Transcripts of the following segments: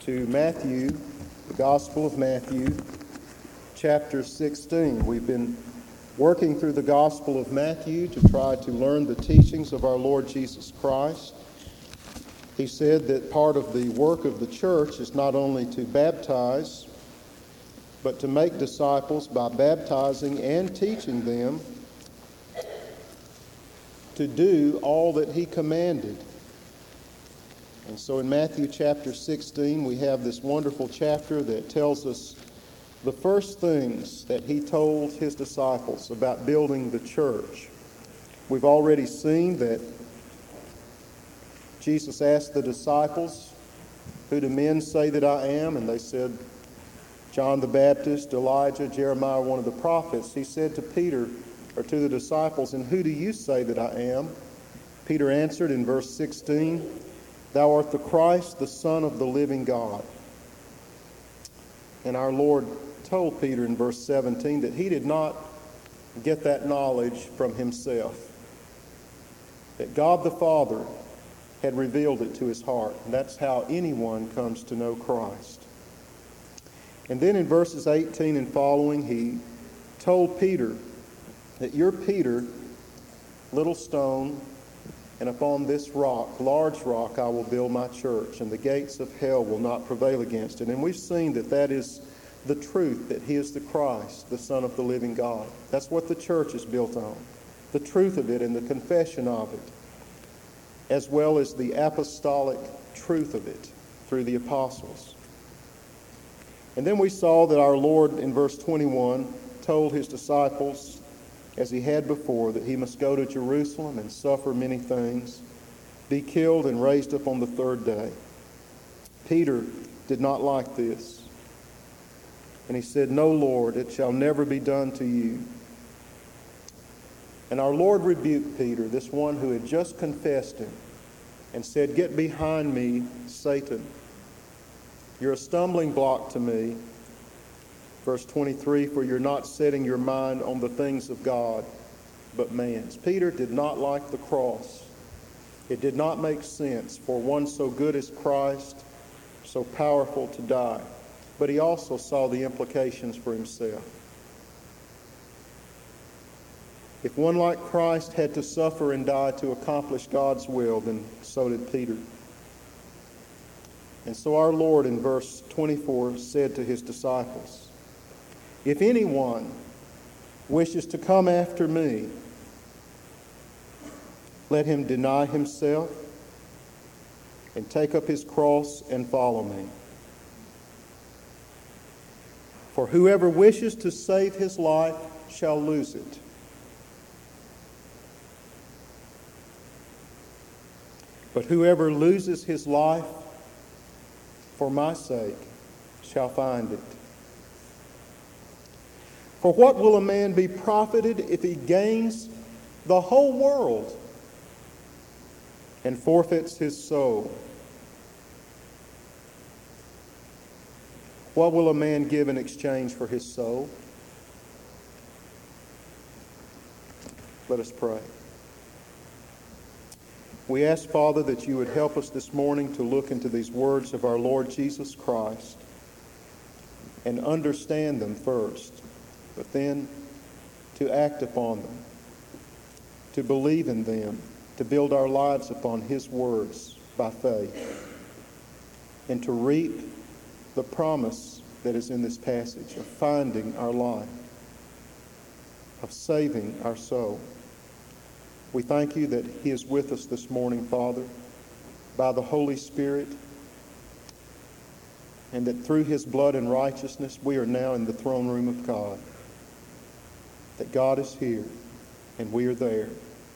to Matthew, the Gospel of Matthew, chapter 16. We've been working through the Gospel of Matthew to try to learn the teachings of our Lord Jesus Christ. He said that part of the work of the church is not only to baptize, but to make disciples by baptizing and teaching them to do all that he commanded. And so in Matthew chapter 16, we have this wonderful chapter that tells us the first things that he told his disciples about building the church. We've already seen that Jesus asked the disciples, "Who do men say that I am?" And they said, "John the Baptist, Elijah, Jeremiah, one of the prophets." He said to Peter, or to the disciples, "And who do you say that I am?" Peter answered in verse 16, "Thou art the Christ, the Son of the living God." And our Lord told Peter in verse 17 that he did not get that knowledge from himself, that God the Father had revealed it to his heart. And that's how anyone comes to know Christ. And then in verses 18 and following, he told Peter that "You're Peter, little stone, and upon this rock, large rock, I will build my church, and the gates of hell will not prevail against it." And we've seen that that is the truth, that he is the Christ, the Son of the living God. That's what the church is built on, the truth of it and the confession of it, as well as the apostolic truth of it through the apostles. And then we saw that our Lord in verse 21 told his disciples, as he had before, that he must go to Jerusalem and suffer many things, be killed and raised up on the third day. Peter did not like this. And he said, "No, Lord, it shall never be done to you." And our Lord rebuked Peter, this one who had just confessed him, and said, "Get behind me, Satan. You're a stumbling block to me." Verse 23, "For you're not setting your mind on the things of God, but man's." Peter did not like the cross. It did not make sense for one so good as Christ, so powerful, to die. But he also saw the implications for himself. If one like Christ had to suffer and die to accomplish God's will, then so did Peter. And so our Lord in verse 24 said to his disciples, "If anyone wishes to come after me, let him deny himself and take up his cross and follow me. For whoever wishes to save his life shall lose it. But whoever loses his life for my sake shall find it. For what will a man be profited if he gains the whole world and forfeits his soul? What will a man give in exchange for his soul?" Let us pray. We ask, Father, that you would help us this morning to look into these words of our Lord Jesus Christ and understand them first, but then to act upon them, to believe in them, to build our lives upon his words by faith, and to reap the promise that is in this passage of finding our life, of saving our soul. We thank you that he is with us this morning, Father, by the Holy Spirit, and that through his blood and righteousness we are now in the throne room of God, that God is here and we are there.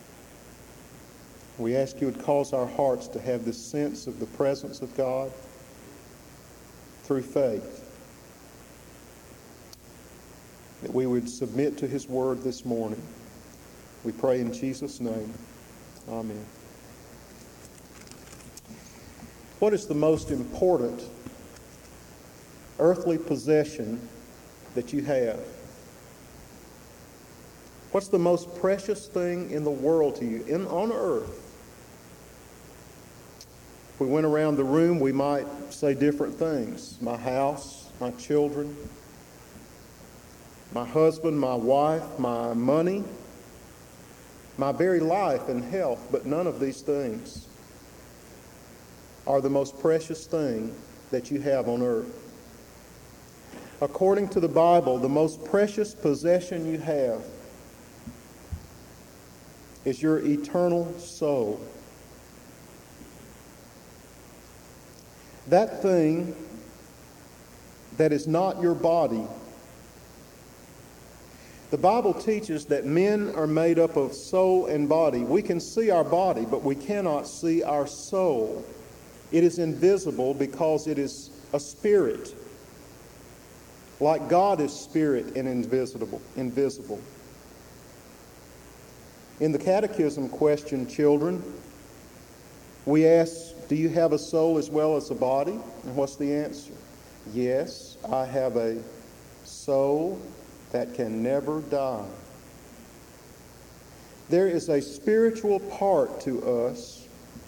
We ask you would cause our hearts to have this sense of the presence of God through faith, that we would submit to his word this morning. We pray in Jesus' name. Amen. What is the most important earthly possession that you have? What's the most precious thing in the world to you, on earth? If we went around the room, we might say different things. My house, my children, my husband, my wife, my money, my very life and health, but none of these things are the most precious thing that you have on earth. According to the Bible, the most precious possession you have is your eternal soul. That thing that is not your body. The Bible teaches that men are made up of soul and body. We can see our body, but we cannot see our soul. It is invisible because it is a spirit. Like God is spirit and invisible. In the catechism question, children, we ask, do you have a soul as well as a body? And what's the answer? Yes, I have a soul that can never die. There is a spiritual part to us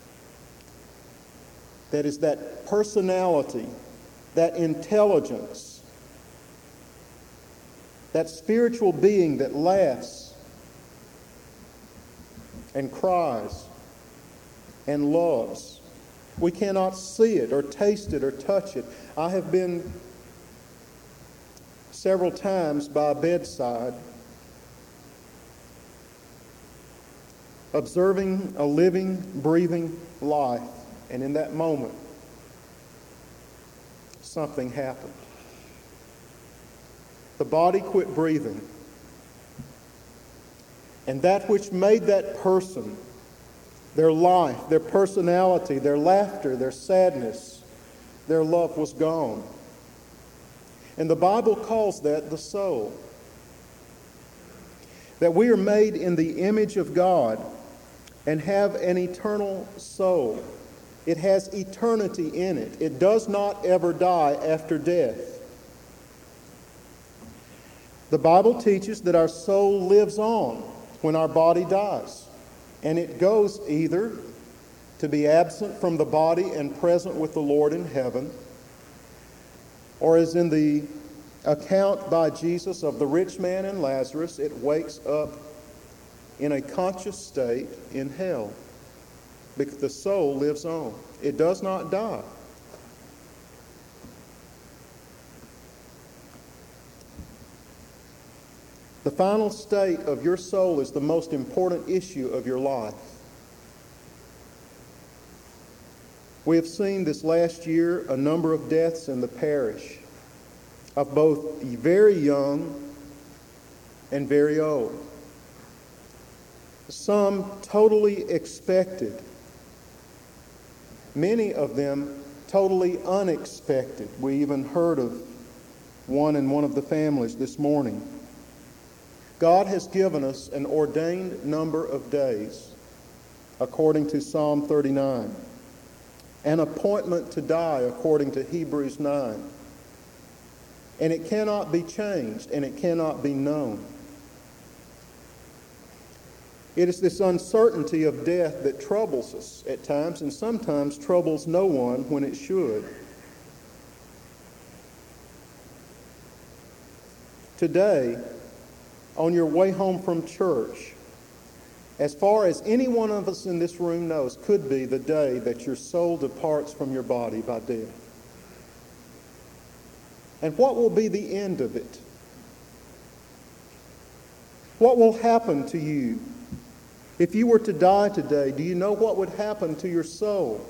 that is that personality, that intelligence, that spiritual being that laughs and cries and loves. We cannot see it or taste it or touch it. I have been several times by a bedside observing a living, breathing life, and in that moment, something happened. The body quit breathing, and that which made that person, their life, their personality, their laughter, their sadness, their love was gone. And the Bible calls that the soul. That we are made in the image of God and have an eternal soul. It has eternity in it. It does not ever die after death. The Bible teaches that our soul lives on when our body dies. And it goes either to be absent from the body and present with the Lord in heaven, or as in the account by Jesus of the rich man and Lazarus, it wakes up in a conscious state in hell, because the soul lives on. It does not die. The final state of your soul is the most important issue of your life. We have seen this last year a number of deaths in the parish of both very young and very old. Some totally expected, many of them totally unexpected. We even heard of one in one of the families this morning. God has given us an ordained number of days, according to Psalm 39, an appointment to die, according to Hebrews 9. And it cannot be changed, and it cannot be known. It is this uncertainty of death that troubles us at times, and sometimes troubles no one when it should. Today, on your way home from church, as far as any one of us in this room knows, could be the day that your soul departs from your body by death. And what will be the end of it? What will happen to you? If you were to die today, do you know what would happen to your soul?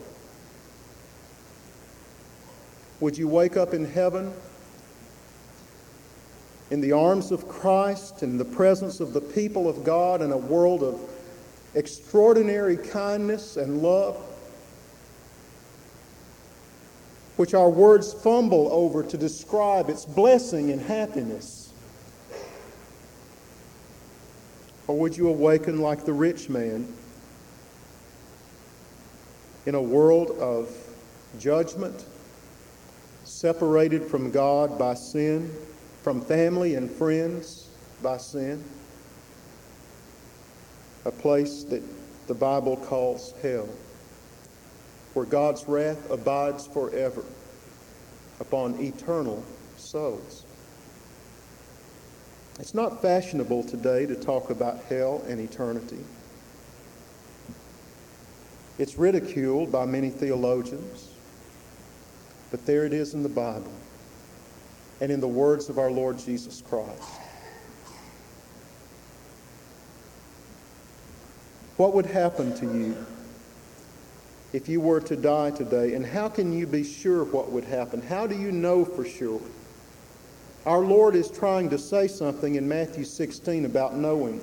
Would you wake up in heaven in the arms of Christ, in the presence of the people of God, in a world of extraordinary kindness and love, which our words fumble over to describe its blessing and happiness? Or would you awaken like the rich man in a world of judgment, separated from God by sin, from family and friends by sin, a place that the Bible calls hell? where God's wrath abides forever upon eternal souls. It's not fashionable today to talk about hell and eternity. It's ridiculed by many theologians, but there it is in the Bible and in the words of our Lord Jesus Christ. What would happen to you if you were to die today? And how can you be sure what would happen? How do you know for sure? Our Lord is trying to say something in Matthew 16 about knowing.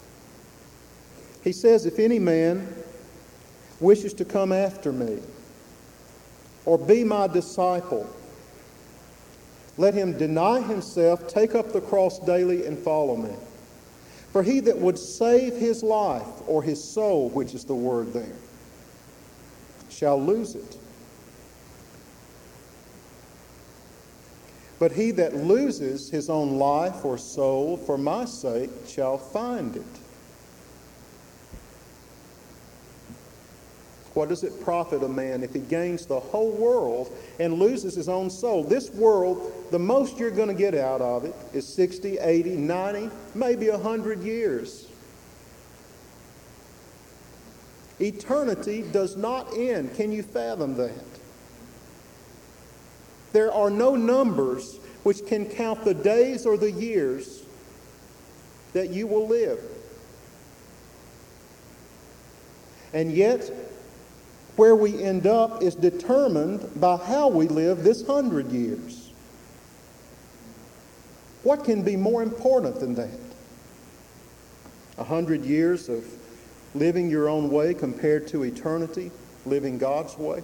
He says, if any man wishes to come after me or be my disciple, let him deny himself, take up the cross daily, and follow me. For he that would save his life, or his soul, which is the word there, shall lose it. But he that loses his own life or soul for my sake shall find it. What does it profit a man if he gains the whole world and loses his own soul? This world, the most you're going to get out of it is 60, 80, 90, maybe 100 years. Eternity does not end. Can you fathom that? There are no numbers which can count the days or the years that you will live. And yet, where we end up is determined by how we live this 100 years. What can be more important than that? 100 years of living your own way compared to eternity, living God's way?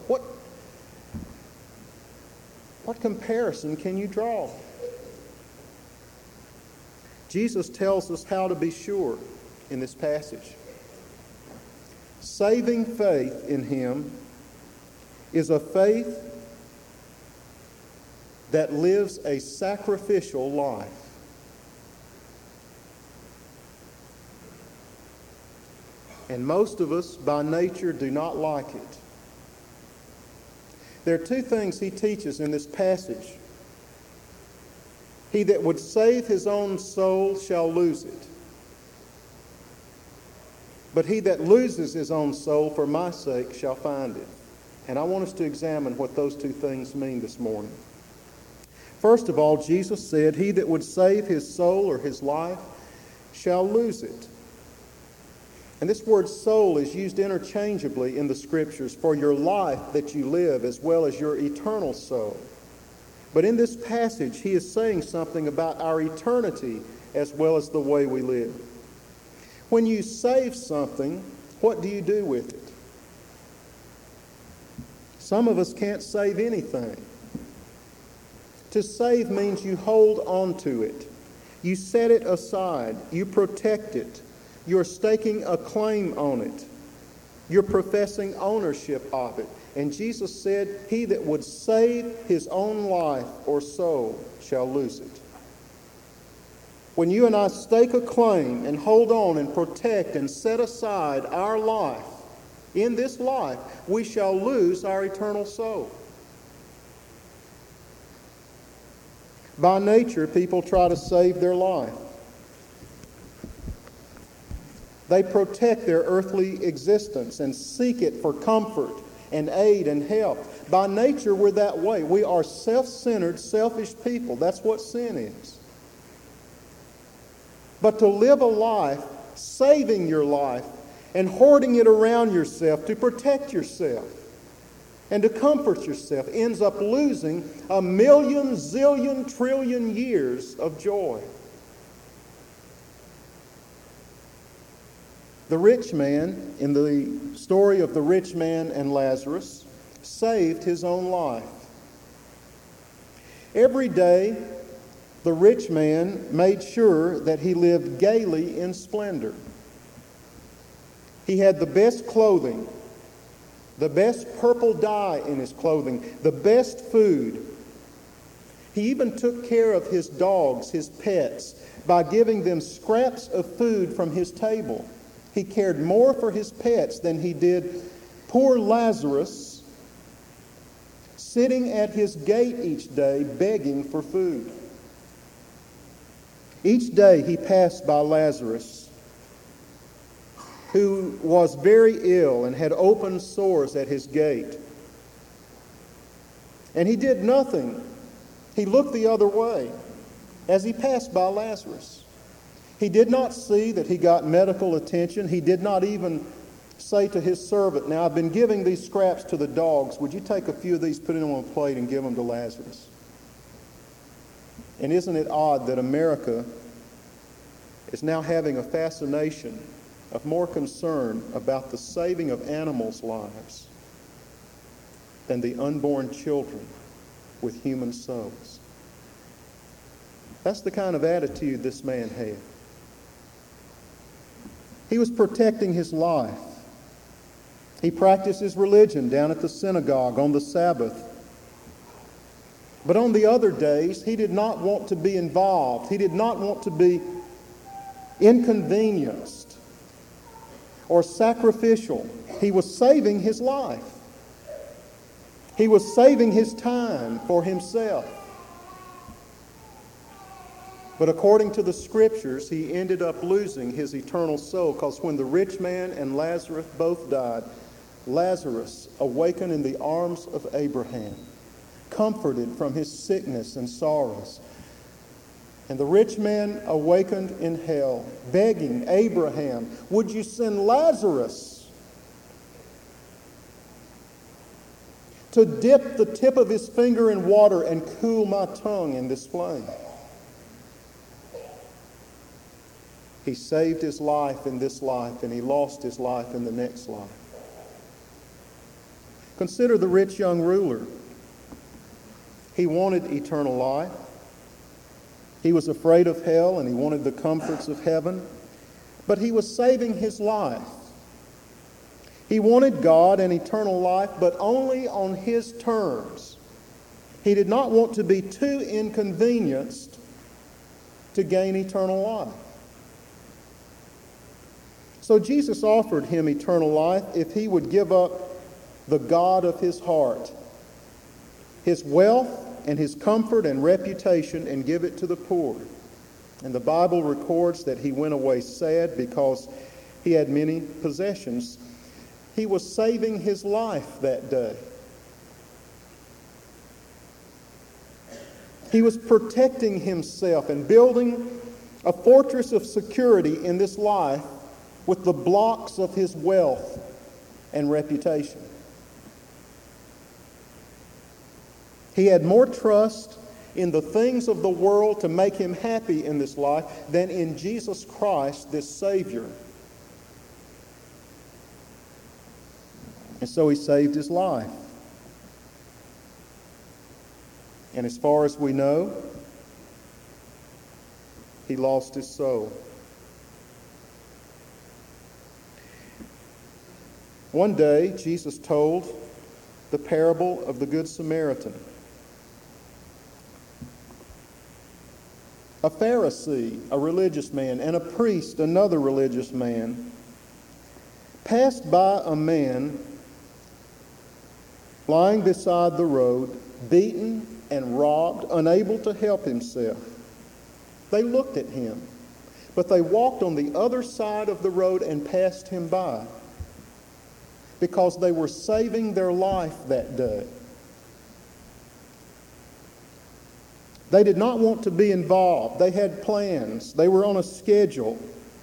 What comparison can you draw? Jesus tells us how to be sure in this passage. Saving faith in Him is a faith that lives a sacrificial life. And most of us, by nature, do not like it. There are two things he teaches in this passage. He that would save his own soul shall lose it. But he that loses his own soul for my sake shall find it. And I want us to examine what those two things mean this morning. First of all, Jesus said, he that would save his soul or his life shall lose it. And this word soul is used interchangeably in the Scriptures for your life that you live as well as your eternal soul. But in this passage, he is saying something about our eternity as well as the way we live. When you save something, what do you do with it? Some of us can't save anything. To save means you hold on to it. You set it aside. You protect it. You're staking a claim on it. You're professing ownership of it. And Jesus said, he that would save his own life or soul shall lose it. When you and I stake a claim and hold on and protect and set aside our life, in this life, we shall lose our eternal soul. By nature, people try to save their life. They protect their earthly existence and seek it for comfort and aid and help. By nature, we're that way. We are self-centered, selfish people. That's what sin is. But to live a life, saving your life, and hoarding it around yourself to protect yourself and to comfort yourself ends up losing a million, zillion, trillion years of joy. The rich man, in the story of the rich man and Lazarus, saved his own life. Every day, the rich man made sure that he lived gaily in splendor. He had the best clothing, the best purple dye in his clothing, the best food. He even took care of his dogs, his pets, by giving them scraps of food from his table. He cared more for his pets than he did poor Lazarus, sitting at his gate each day begging for food. Each day he passed by Lazarus, who was very ill and had open sores at his gate. And he did nothing. He looked the other way as he passed by Lazarus. He did not see that he got medical attention. He did not even say to his servant, "Now, I've been giving these scraps to the dogs. Would you take a few of these, put them on a plate, and give them to Lazarus?" And isn't it odd that America is now having a fascination of more concern about the saving of animals' lives than the unborn children with human souls? That's the kind of attitude this man had. He was protecting his life. He practiced his religion down at the synagogue on the Sabbath. But on the other days, he did not want to be involved. He did not want to be inconvenienced or sacrificial. He was saving his life. He was saving his time for himself. But according to the Scriptures, he ended up losing his eternal soul, because when the rich man and Lazarus both died, Lazarus awakened in the arms of Abraham, comforted from his sickness and sorrows. And the rich man awakened in hell, begging Abraham, "Would you send Lazarus to dip the tip of his finger in water and cool my tongue in this flame?" He saved his life in this life, and he lost his life in the next life. Consider the rich young ruler. He wanted eternal life. He was afraid of hell, and he wanted the comforts of heaven. But he was saving his life. He wanted God and eternal life, but only on his terms. He did not want to be too inconvenienced to gain eternal life. So Jesus offered him eternal life if he would give up the God of his heart, his wealth and his comfort and reputation, and give it to the poor. And the Bible records that he went away sad because he had many possessions. He was saving his life that day. He was protecting himself and building a fortress of security in this life with the blocks of his wealth and reputation. He had more trust in the things of the world to make him happy in this life than in Jesus Christ, this Savior. And so he saved his life. And as far as we know, he lost his soul. One day, Jesus told the parable of the Good Samaritan. A Pharisee, a religious man, and a priest, another religious man, passed by a man lying beside the road, beaten and robbed, unable to help himself. They looked at him, but they walked on the other side of the road and passed him by, because they were saving their life that day. They did not want to be involved. They had plans. They were on a schedule.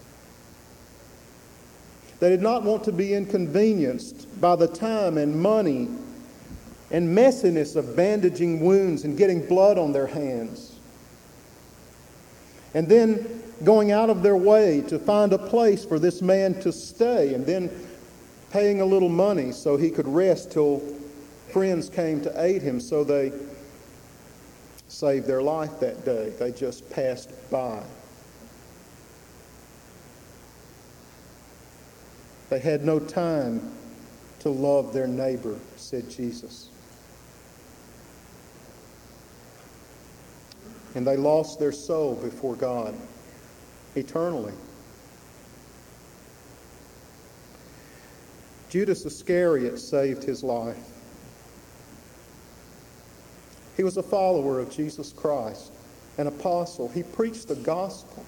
They did not want to be inconvenienced by the time and money and messiness of bandaging wounds and getting blood on their hands, and then going out of their way to find a place for this man to stay, and then paying a little money so he could rest till friends came to aid him. So they saved their life that day. They just passed by. They had no time to love their neighbor, said Jesus. And they lost their soul before God eternally. Judas Iscariot saved his life. He was a follower of Jesus Christ, an apostle. He preached the gospel.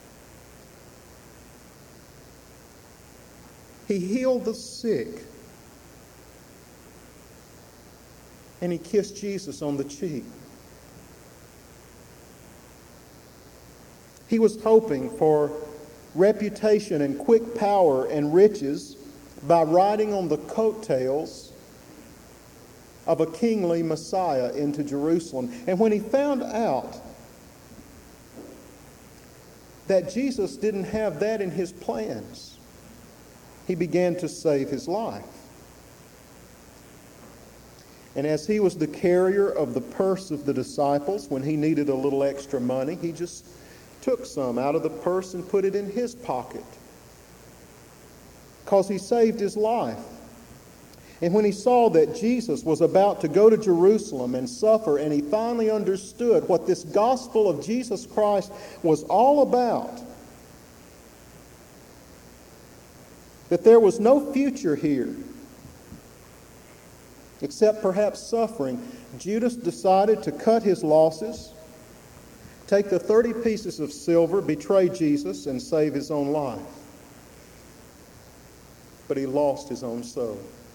He healed the sick. And he kissed Jesus on the cheek. He was hoping for reputation and quick power and riches by riding on the coattails of a kingly Messiah into Jerusalem. And when he found out that Jesus didn't have that in his plans, he began to save his life. And as he was the carrier of the purse of the disciples, when he needed a little extra money, he just took some out of the purse and put it in his pocket, because he saved his life. And when he saw that Jesus was about to go to Jerusalem and suffer, and he finally understood what this gospel of Jesus Christ was all about, that there was no future here except perhaps suffering, Judas decided to cut his losses, take the 30 pieces of silver, betray Jesus, and save his own life. But he lost his own soul.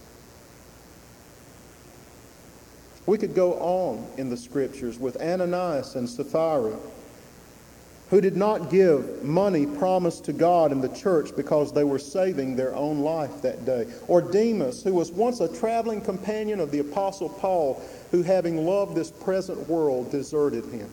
We could go on in the Scriptures with Ananias and Sapphira, who did not give money promised to God in the church because they were saving their own life that day. Or Demas, who was once a traveling companion of the Apostle Paul, who, having loved this present world, deserted him.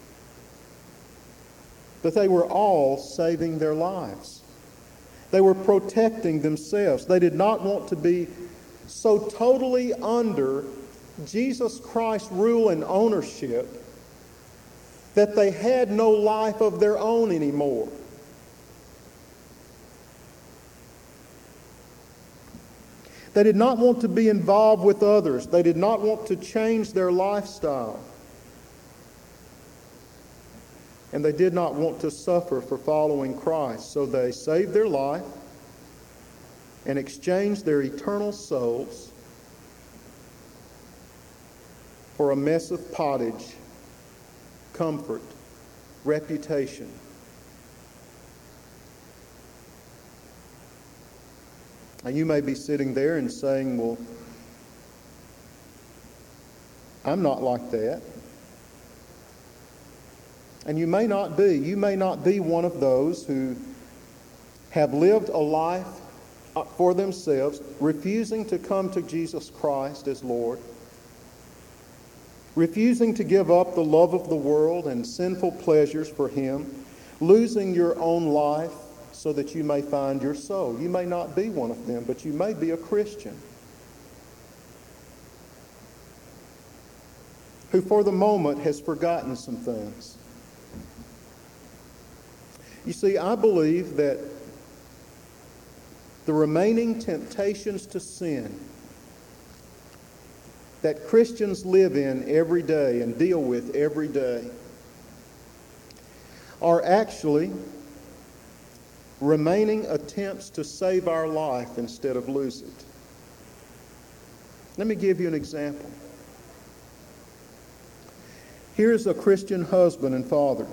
But they were all saving their lives. They were protecting themselves. They did not want to be so totally under Jesus Christ's rule and ownership that they had no life of their own anymore. They did not want to be involved with others. They did not want to change their lifestyle. And they did not want to suffer for following Christ. So they saved their life and exchanged their eternal souls for a mess of pottage, comfort, reputation. Now you may be sitting there and saying, well, I'm not like that. And you may not be. You may not be one of those who have lived a life for themselves, refusing to come to Jesus Christ as Lord, refusing to give up the love of the world and sinful pleasures for Him, losing your own life so that you may find your soul. You may not be one of them, but you may be a Christian who for the moment has forgotten some things. You see, I believe that the remaining temptations to sin that Christians live in every day and deal with every day are actually remaining attempts to save our life instead of lose it. Let me give you an example. Here's a Christian husband and father.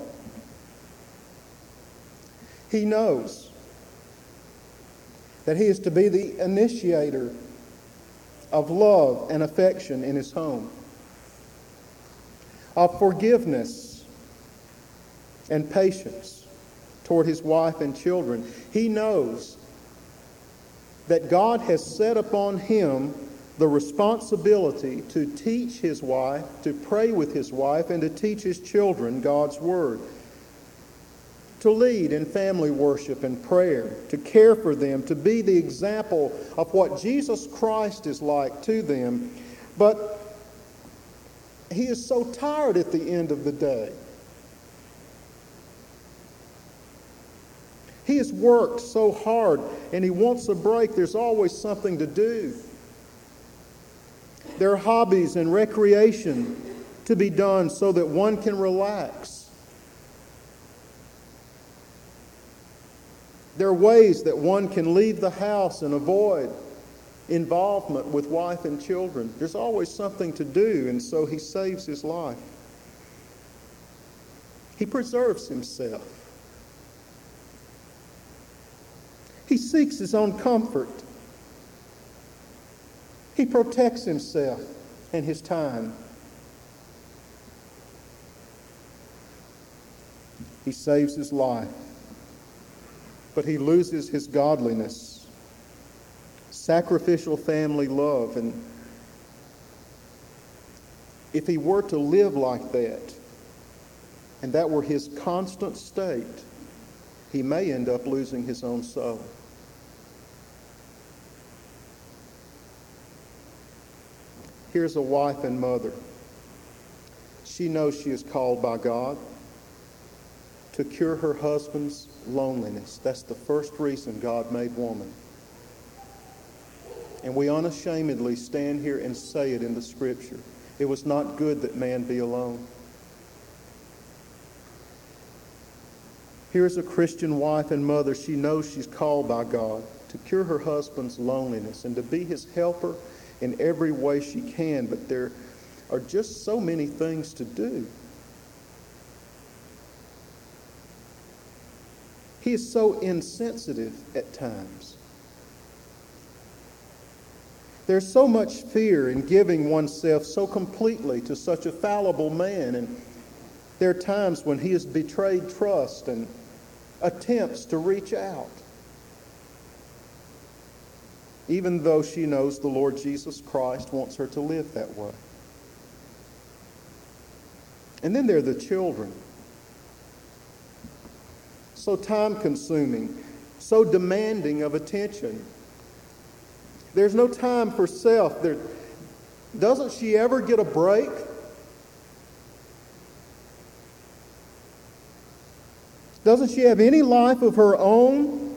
He knows that he is to be the initiator of love and affection in his home, of forgiveness and patience toward his wife and children. He knows that God has set upon him the responsibility to teach his wife, to pray with his wife, and to teach his children God's Word, to lead in family worship and prayer, to care for them, to be the example of what Jesus Christ is like to them. But he is so tired at the end of the day. He has worked so hard and he wants a break. There's always something to do. There are hobbies and recreation to be done so that one can relax. There are ways that one can leave the house and avoid involvement with wife and children. There's always something to do, and so he saves his life. He preserves himself. He seeks his own comfort. He protects himself and his time. He saves his life, but he loses his godliness, sacrificial family love. And if he were to live like that, and that were his constant state, he may end up losing his own soul. Here's a wife and mother. She knows she is called by God to cure her husband's loneliness. That's the first reason God made woman. And we unashamedly stand here and say it in the Scripture. It was not good that man be alone. Here's a Christian wife and mother. She knows she's called by God to cure her husband's loneliness and to be his helper in every way she can, but there are just so many things to do. He is so insensitive at times. There's so much fear in giving oneself so completely to such a fallible man, and there are times when he has betrayed trust and attempts to reach out, even though she knows the Lord Jesus Christ wants her to live that way. And then there are the children. So time-consuming, so demanding of attention. There's no time for self. Doesn't she ever get a break? Doesn't she have any life of her own?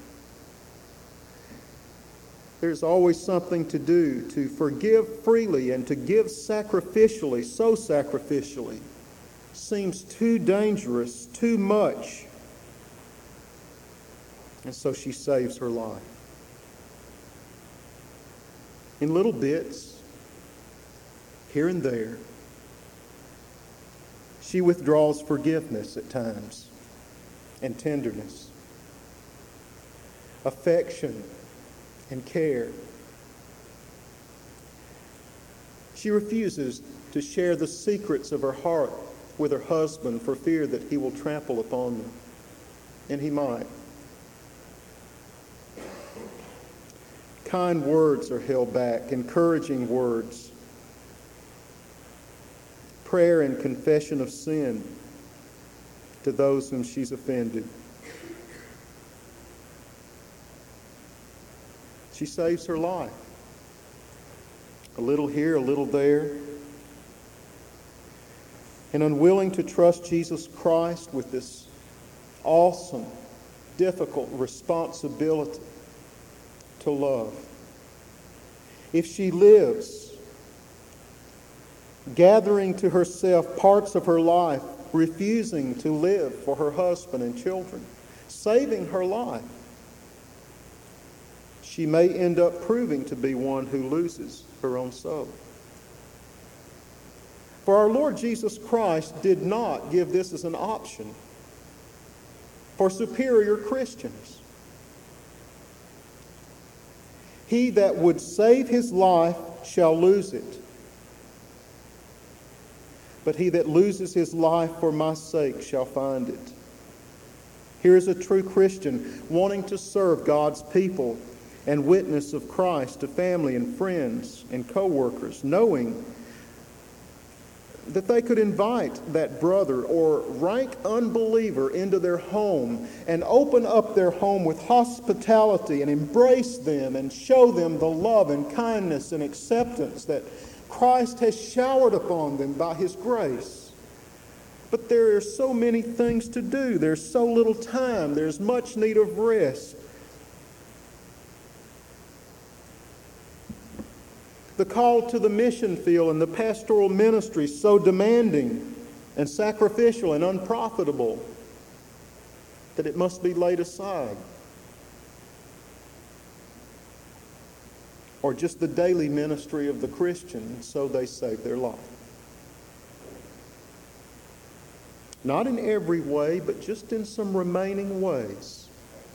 There's always something to do, to forgive freely and to give sacrificially, so sacrificially. Seems too dangerous, too much. And so she saves her life. In little bits, here and there, she withdraws forgiveness at times, and tenderness, affection, and care. She refuses to share the secrets of her heart with her husband for fear that he will trample upon them, and he might. Kind words are held back, encouraging words, prayer and confession of sin to those whom she's offended. She saves her life. A little here, a little there. And unwilling to trust Jesus Christ with this awesome, difficult responsibility to love. If she lives gathering to herself parts of her life, refusing to live for her husband and children, saving her life, she may end up proving to be one who loses her own soul. For our Lord Jesus Christ did not give this as an option for superior Christians. He that would save his life shall lose it. But he that loses his life for my sake shall find it. Here is a true Christian wanting to serve God's people and witness of Christ to family and friends and co-workers, knowing that they could invite that brother or rank unbeliever into their home and open up their home with hospitality and embrace them and show them the love and kindness and acceptance that Christ has showered upon them by His grace. But there are so many things to do. There's so little time. There's much need of rest. The call to the mission field and the pastoral ministry is so demanding and sacrificial and unprofitable that it must be laid aside. or just the daily ministry of the Christian, and so they save their life. Not in every way, but just in some remaining ways.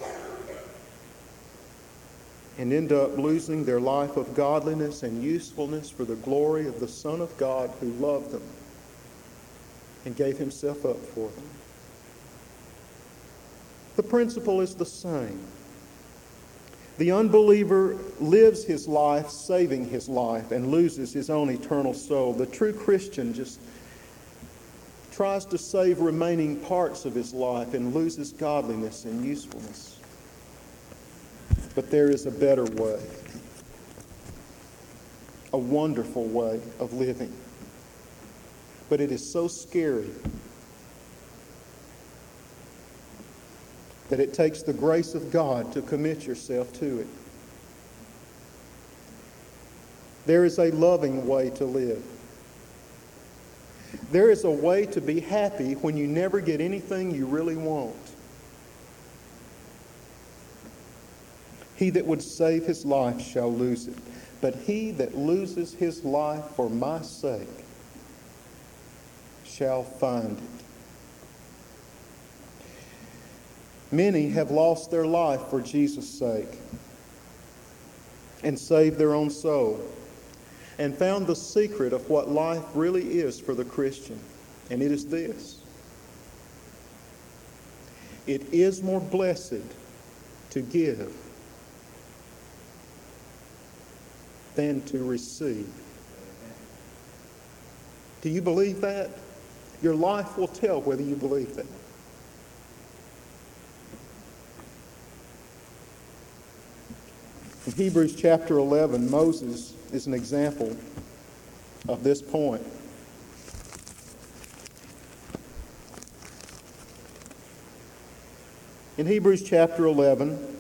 And end up losing their life of godliness and usefulness for the glory of the Son of God who loved them and gave himself up for them. The principle is the same. The unbeliever lives his life saving his life and loses his own eternal soul. The true Christian just tries to save remaining parts of his life and loses godliness and usefulness. But there is a better way, a wonderful way of living. But it is so scary that it takes the grace of God to commit yourself to it. There is a loving way to live. There is a way to be happy when you never get anything you really want. He that would save his life shall lose it, but he that loses his life for my sake shall find it. Many have lost their life for Jesus' sake and saved their own soul and found the secret of what life really is for the Christian. And it is this: it is more blessed to give than to receive. Do you believe that? Your life will tell whether you believe that. In Hebrews chapter 11, Moses is an example of this point. In Hebrews chapter 11,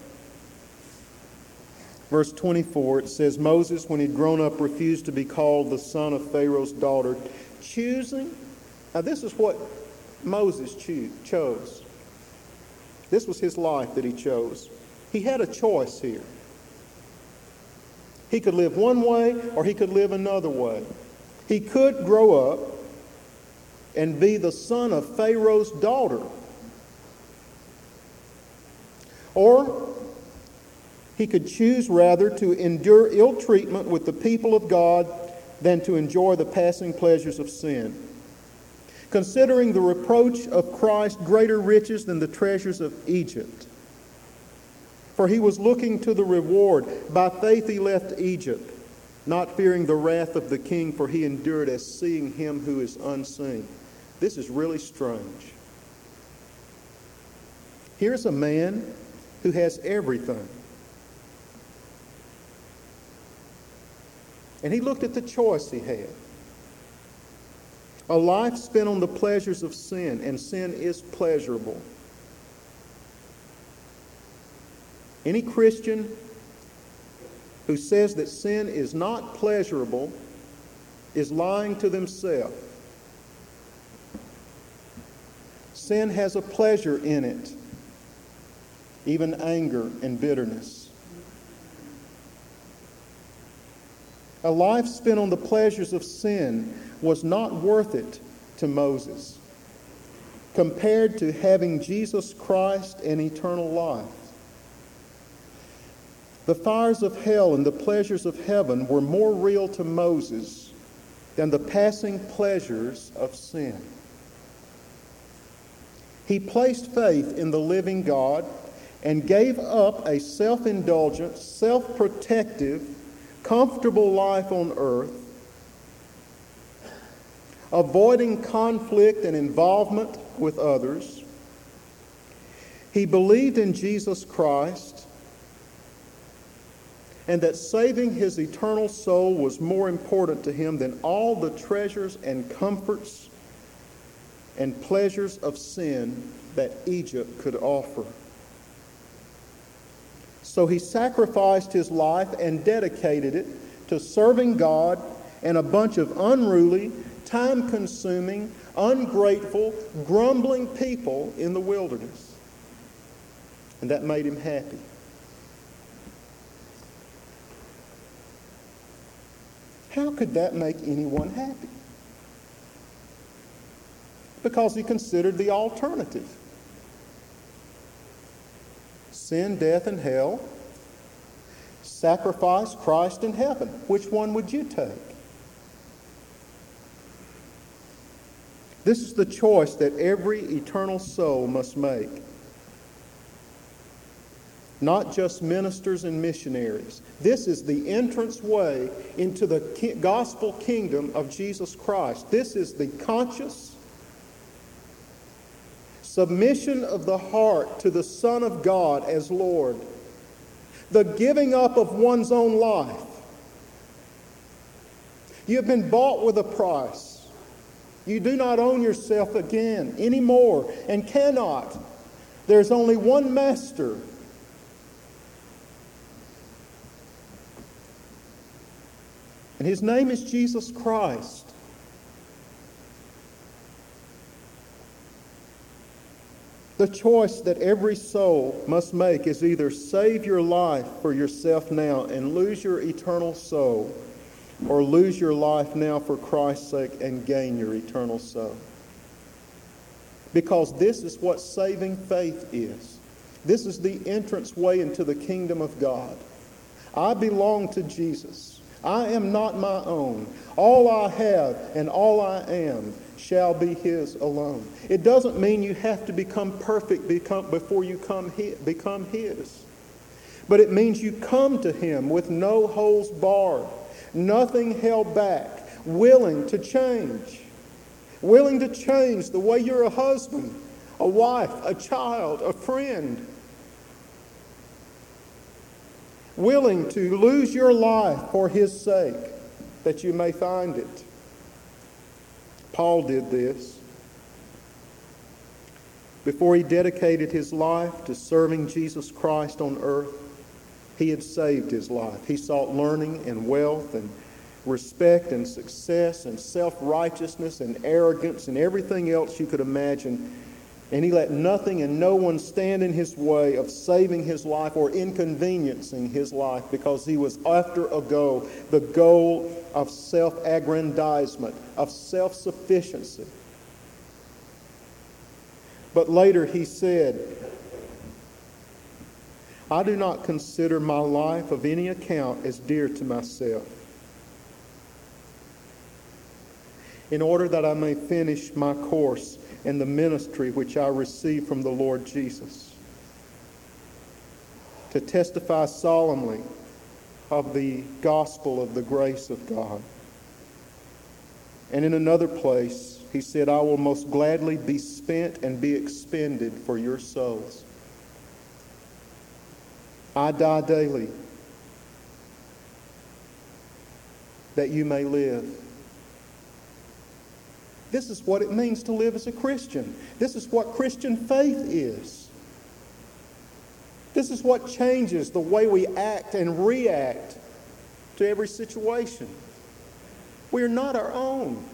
verse 24, it says, Moses, when he'd grown up, refused to be called the son of Pharaoh's daughter, choosing. Now this is what Moses chose. This was his life that he chose. He had a choice here. He could live one way or he could live another way. He could grow up and be the son of Pharaoh's daughter. Or he could choose rather to endure ill treatment with the people of God than to enjoy the passing pleasures of sin, considering the reproach of Christ greater riches than the treasures of Egypt. For he was looking to the reward. By faith he left Egypt, not fearing the wrath of the king, for he endured as seeing him who is unseen. This is really strange. Here's a man who has everything. And he looked at the choice he had. A life spent on the pleasures of sin, and sin is pleasurable. Any Christian who says that sin is not pleasurable is lying to themselves. Sin has a pleasure in it, even anger and bitterness. A life spent on the pleasures of sin was not worth it to Moses compared to having Jesus Christ and eternal life. The fires of hell and the pleasures of heaven were more real to Moses than the passing pleasures of sin. He placed faith in the living God and gave up a self-indulgent, self-protective, comfortable life on earth, avoiding conflict and involvement with others. He believed in Jesus Christ and that saving his eternal soul was more important to him than all the treasures and comforts and pleasures of sin that Egypt could offer. So he sacrificed his life and dedicated it to serving God and a bunch of unruly, time-consuming, ungrateful, grumbling people in the wilderness. And that made him happy. How could that make anyone happy? Because he considered the alternative. Sin, death, and hell. Sacrifice, Christ, and heaven. Which one would you take? This is the choice that every eternal soul must make. Not just ministers and missionaries. This is the entrance way into the gospel kingdom of Jesus Christ. This is the conscious submission of the heart to the Son of God as Lord. The giving up of one's own life. You have been bought with a price. You do not own yourself again anymore and cannot. There's only one master. And his name is Jesus Christ. The choice that every soul must make is either save your life for yourself now and lose your eternal soul, or lose your life now for Christ's sake and gain your eternal soul. Because this is what saving faith is. This is the entrance way into the kingdom of God. I belong to Jesus. I am not my own. All I have and all I am shall be His alone. It doesn't mean you have to become perfect before you become His. But it means you come to Him with no holds barred, nothing held back, willing to change. Willing to change the way you're a husband, a wife, a child, a friend. Willing to lose your life for His sake, that you may find it. Paul did this. Before he dedicated his life to serving Jesus Christ on earth, he had saved his life. He sought learning and wealth and respect and success and self-righteousness and arrogance and everything else you could imagine. And he let nothing and no one stand in his way of saving his life or inconveniencing his life, because he was after the goal of self-aggrandizement, of self-sufficiency. But later he said, I do not consider my life of any account as dear to myself, in order that I may finish my course and the ministry which I received from the Lord Jesus, to testify solemnly of the gospel of the grace of God. And in another place, he said, I will most gladly be spent and be expended for your souls. I die daily, that you may live. This is what it means to live as a Christian. This is what Christian faith is. This is what changes the way we act and react to every situation. We are not our own.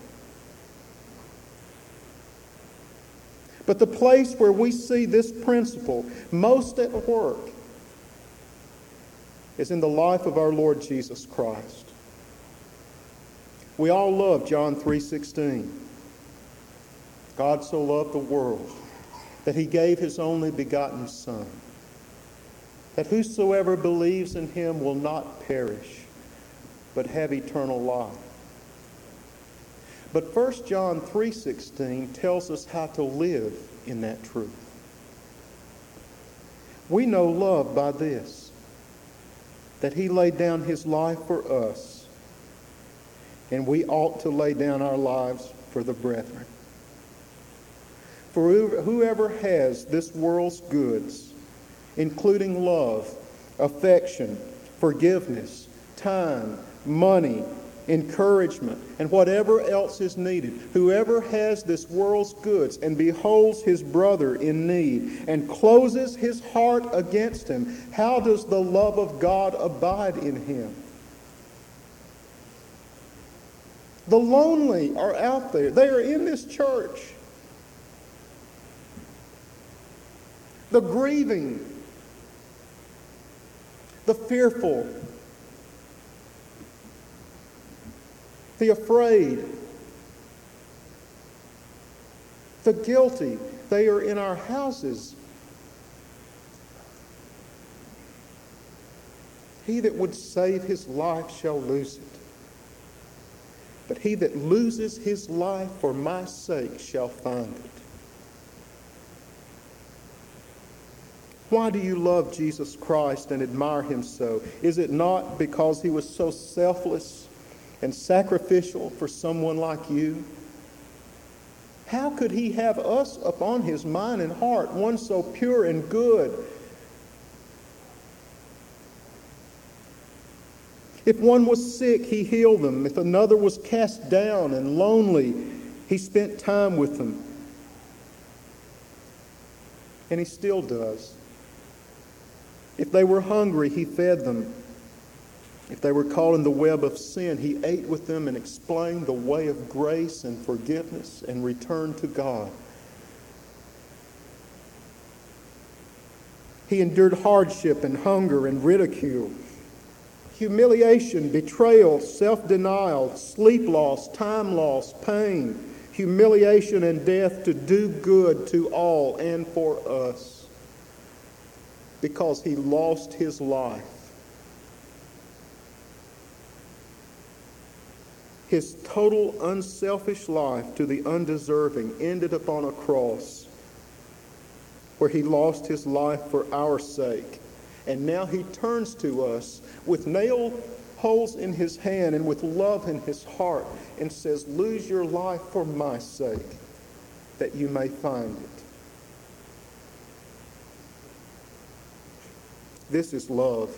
But the place where we see this principle most at work is in the life of our Lord Jesus Christ. We all love John 3:16. God so loved the world that He gave His only begotten Son, that whosoever believes in Him will not perish, but have eternal life. But 1 John 3:16 tells us how to live in that truth. We know love by this, that He laid down His life for us, and we ought to lay down our lives for the brethren. For whoever has this world's goods, including love, affection, forgiveness, time, money, encouragement, and whatever else is needed, whoever has this world's goods and beholds his brother in need and closes his heart against him, how does the love of God abide in him? The lonely are out there. They are in this church. The grieving, the fearful, the afraid, the guilty. They are in our houses. He that would save his life shall lose it. But he that loses his life for my sake shall find it. Why do you love Jesus Christ and admire him so? Is it not because he was so selfless and sacrificial for someone like you? How could he have us upon his mind and heart, one so pure and good? If one was sick, he healed them. If another was cast down and lonely, he spent time with them. And he still does. If they were hungry, he fed them. If they were caught in the web of sin, he ate with them and explained the way of grace and forgiveness and return to God. He endured hardship and hunger and ridicule, humiliation, betrayal, self-denial, sleep loss, time loss, pain, humiliation and death to do good to all and for us. Because he lost his life. His total unselfish life to the undeserving ended upon a cross where he lost his life for our sake. And now he turns to us with nail holes in his hand and with love in his heart and says, lose your life for my sake, that you may find it. This is love.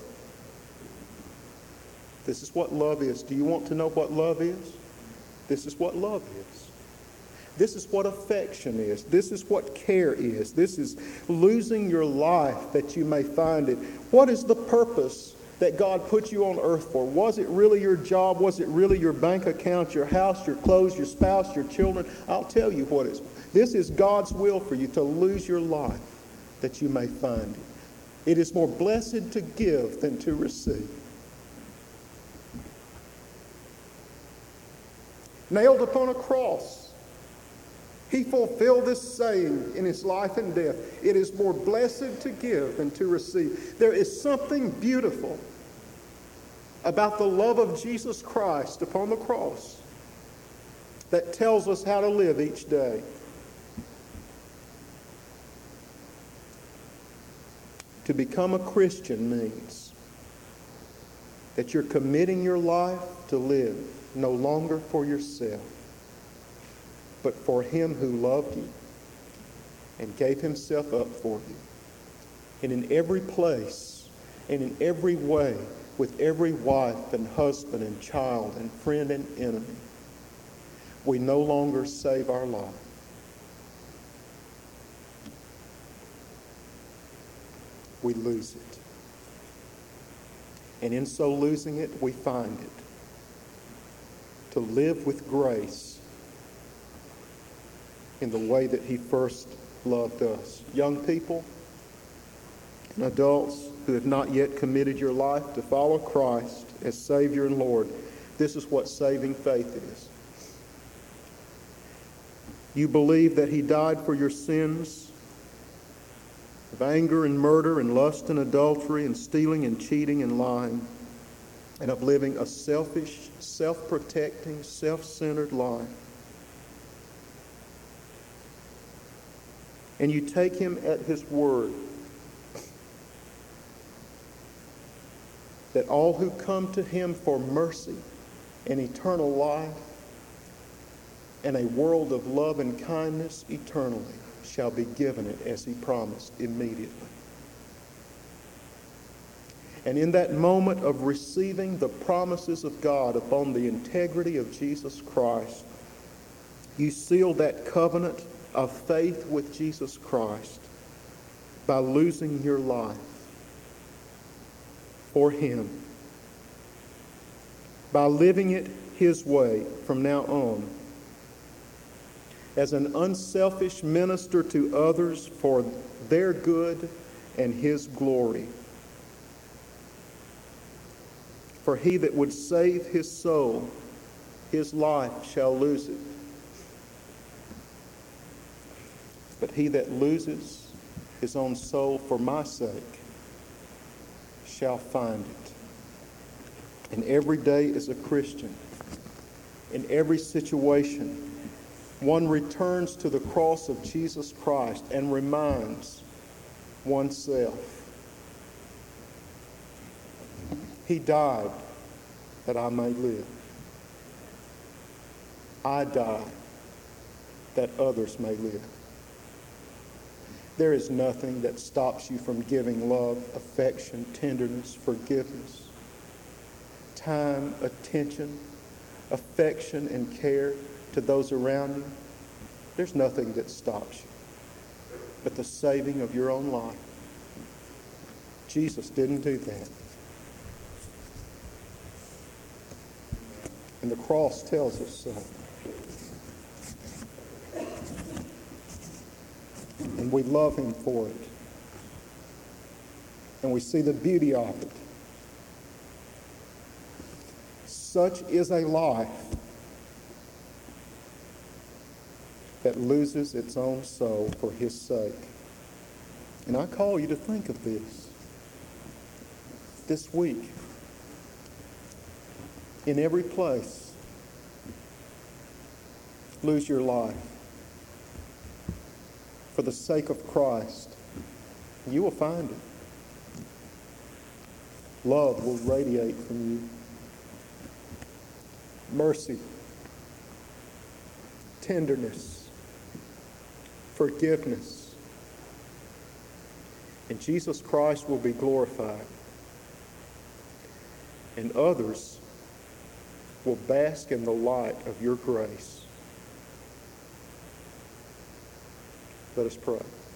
This is what love is. Do you want to know what love is? This is what love is. This is what affection is. This is what care is. This is losing your life that you may find it. What is the purpose that God put you on earth for? Was it really your job? Was it really your bank account, your house, your clothes, your spouse, your children? I'll tell you what it is. This is God's will for you, to lose your life that you may find it. It is more blessed to give than to receive. Nailed upon a cross, he fulfilled this saying in his life and death. It is more blessed to give than to receive. There is something beautiful about the love of Jesus Christ upon the cross that tells us how to live each day. To become a Christian means that you're committing your life to live no longer for yourself, but for him who loved you and gave himself up for you. And in every place and in every way, with every wife and husband and child and friend and enemy, we no longer save our life. We lose it. And in so losing it, we find it. To live with grace in the way that he first loved us. Young people and adults who have not yet committed your life to follow Christ as Savior and Lord, this is what saving faith is. You believe that he died for your sins of anger and murder and lust and adultery and stealing and cheating and lying, and of living a selfish, self-protecting, self-centered life. And you take him at his word that all who come to him for mercy and eternal life and a world of love and kindness eternally shall be given it as he promised immediately. And in that moment of receiving the promises of God upon the integrity of Jesus Christ, you seal that covenant of faith with Jesus Christ by losing your life for him, by living it his way from now on, as an unselfish minister to others for their good and his glory. For he that would save his soul his life shall lose it. But he that loses his own soul for my sake shall find it. And every day as a Christian, in every situation, one returns to the cross of Jesus Christ and reminds oneself, he died that I may live. I died that others may live. There is nothing that stops you from giving love, affection, tenderness, forgiveness, time, attention, affection, and care to those around you. There's nothing that stops you but the saving of your own life. Jesus didn't do that. And the cross tells us so. And we love him for it. And we see the beauty of it. Such is a life that loses its own soul for his sake. And I call you to think of this week, in every place. Lose your life for the sake of Christ. You will find it. Love will radiate from you. Mercy, tenderness, forgiveness. And Jesus Christ will be glorified. And others will bask in the light of your grace. Let us pray.